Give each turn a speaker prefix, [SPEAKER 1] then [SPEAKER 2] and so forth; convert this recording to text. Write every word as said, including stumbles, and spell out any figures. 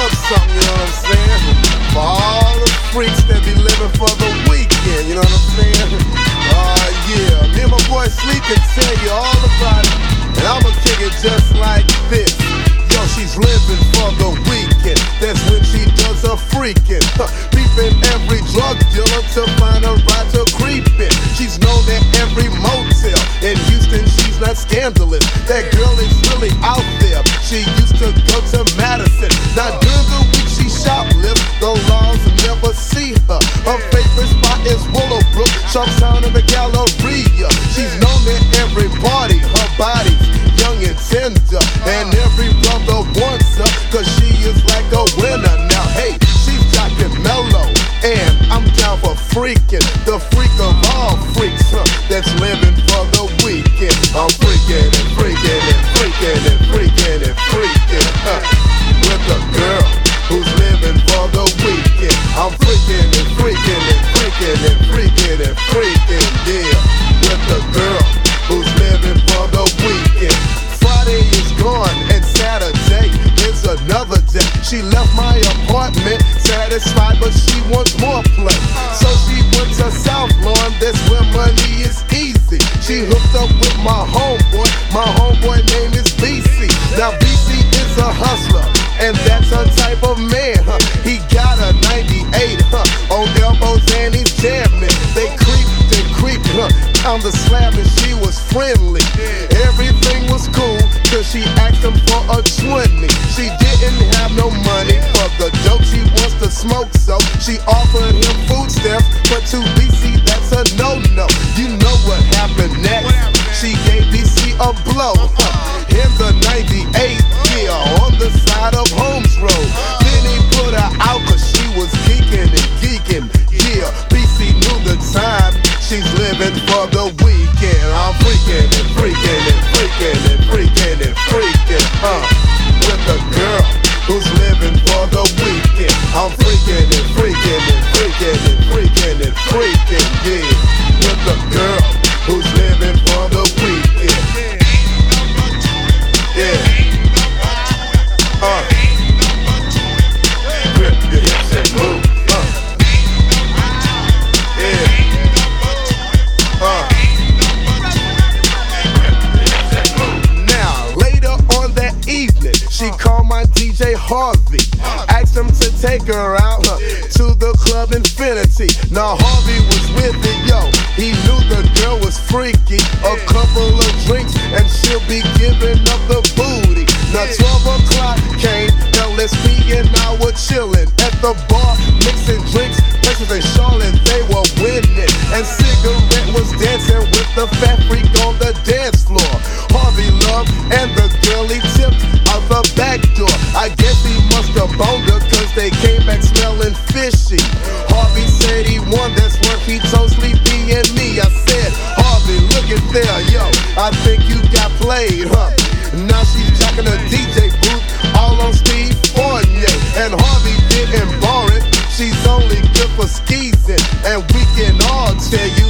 [SPEAKER 1] up something, you know what I'm saying? For all the freaks that be living for the weekend, you know what I'm saying? Uh, yeah, me and my boy Sleep can tell you all about it, and I'ma kick it just like this. Yo, she's living for the weekend. That's when she does her freaking. Huh, beeping every drug dealer to find a ride to creep in. She's known at every motel in Houston. She's not scandalous. That girl is really out there. She used to go to Madison. Now during the week she shoplift. The laws never see her. Her favorite spot is Willowbrook, Sharpstown, and the Galleria. She's known at every party. Her body's young and tender, and every brother wants her, cause she is like a winner. Now, hey, she's jockin' mellow, and I'm down for freaking, the freak of all freaks, huh, that's living for the weekend. I'm freaking and freaking and freaking and freaking and freaking, huh, with a girl who's living for the weekend. I'm freaking and freaking and freaking and freaking and freaking, yeah, with a girl who's living for the weekend. Friday is gone and Saturday is another day. She left my apartment satisfied, but she wants more play. So she went to South Lawn, that's where money is easy. She hooked up with my homeboy, my homeboy name is B C. Now B C is a hustler, and that's her type of man, huh? He got a ninety-eight, huh, on elbows and he's jamming. They creeped and creeped, huh, on the slab and she was friendly. Everything was cool till she asked him for a twenty. She didn't have no money for the dope, she wants to smoke, so she offered him food stamps, but to B C that's a no-no. You know what happened next? She gave B C a blow, huh, in the ninety-eight, yeah, on the side of Holmes Road. Then he put her out cause she was geeking and geeking, yeah, B C knew the time. She's living for the weekend. I'm freaking and freaking and freaking and freaking and freaking, huh, with a girl who's living for the weekend. I'm freaking and freaking and freaking and freaking and freaking, yeah, with a girl who's living for the weekend. Yeah, uh, grip your hips and move, uh, yeah. Uh. Now, later on that evening, she called my D J Harvey, asked him to take her out huh, to the club Infinity. Now Harvey was with it, yo, he knew the girl was freaky. A couple of drinks and she'll be giving up the booty. Now twelve o'clock came, L S P and I were chillin' at the bar, mixing drinks. Places in Charlotte, they were winning, and Cigarette was dancing with the fat freak on the dance floor. Harvey loved, and the girl he tipped out the back door. I guess he must have boned her, cause they came back smelling fishy. Harvey said he won, that's what he told Sleepy and me. I said, Harvey, look at there, yo, I think you got played, huh? Now she's jacking a D J booth, all on Steve Fournier, and Harvey didn't bar it. She's only good for skeezing, and we can all tell you